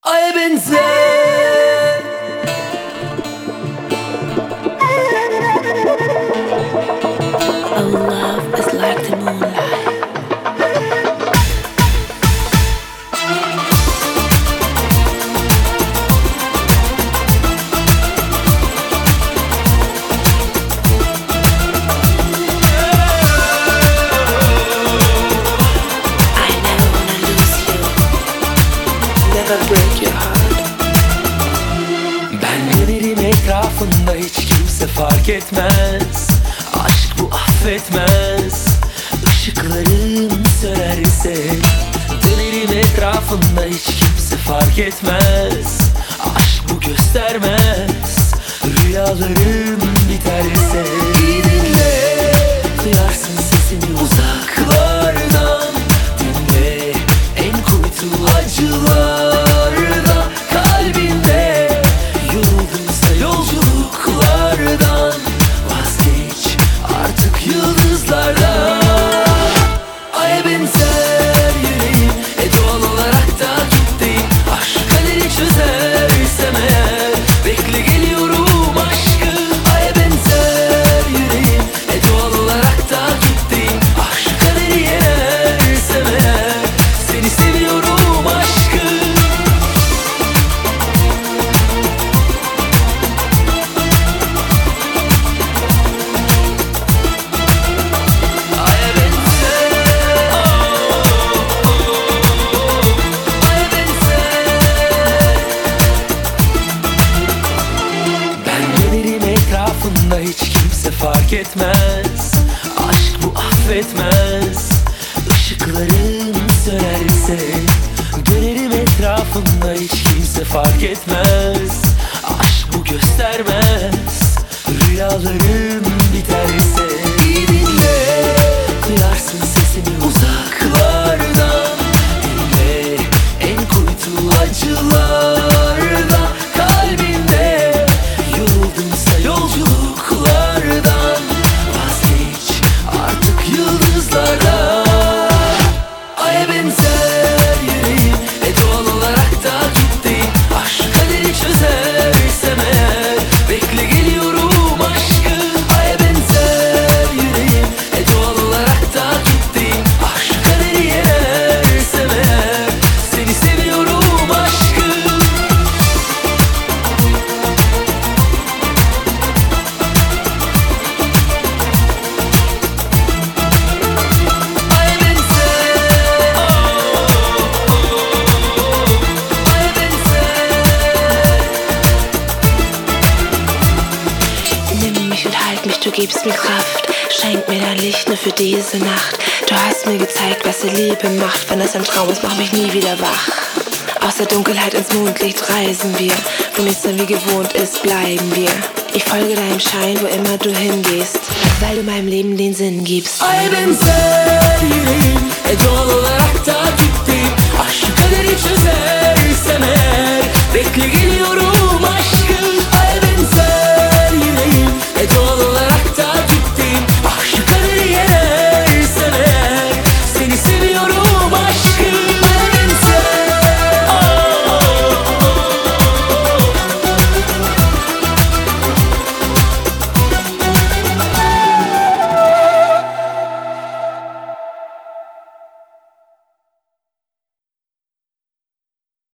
Aya benzer. Oh, love is like the moonlight. I never wanna lose you. Never break your heart. Ben dönerim etrafında, hiç kimse fark etmez. Aşk bu affetmez. Işıklarım sönerse dönerim etrafında, hiç kimse fark etmez. Aşk bu göstermez. Rüyalarım biterse iyi dinle, duyarsın sesimi uzaklardan. Dinle en kuytu acılarda, kalbinde yorulduysa yolculuklardan. Vazgeç artık yıldızlardan. Aya benzer yüreğim, doğal olarak da gittiğim. Aşk kaderi çözersem eğer, bekle geliyorum aşkım. Aya benzer yüreğim, doğal olarak da gittiğim. Aşk kaderi yenersem eğer, seni seviyorum aşkım. Aya benzer, aya benzer. Ben dönerim etrafında, hiç kimse fark etmez. Aşk bu affetmez. Işıklarım sönerse dönerim etrafında, hiç kimse fark etmez. Aşk bu göstermez. Rüyalarım biterse iyi dinle, duyarsın sesimi uzaklardan. Dinle en kuytu acılarda, kalbinde yoruldumsa yolculuklardan. Vazgeç artık yıldızlardan. Aya benzer yüreğim, doğal olarak da gittiğim. Aşk kaderi çözersem eğer, bekle geliyorum aşkım. Aya benzer yüreğim, doğal olarak da gittiğim. Aşk kaderi yenersem eğer, seni seviyorum aşkım. Aya benzer, aya benzer. Nimm mich und halt mich, du gibst mir Kraft. Schenk mir dein Licht nur für diese Nacht. Du hast mir gezeigt, was die Liebe macht. Wenn es ein Traum ist, mach mich nie wieder wach. Aus der Dunkelheit ins Mondlicht reisen wir. Wo nichts mehr wie gewohnt ist, bleiben wir. Ich folge deinem Schein, wo immer du hingehst, weil du meinem Leben den Sinn gibst. Aya benzer yüreğim, doğal olarak da gittim. Aşk kaderi çözer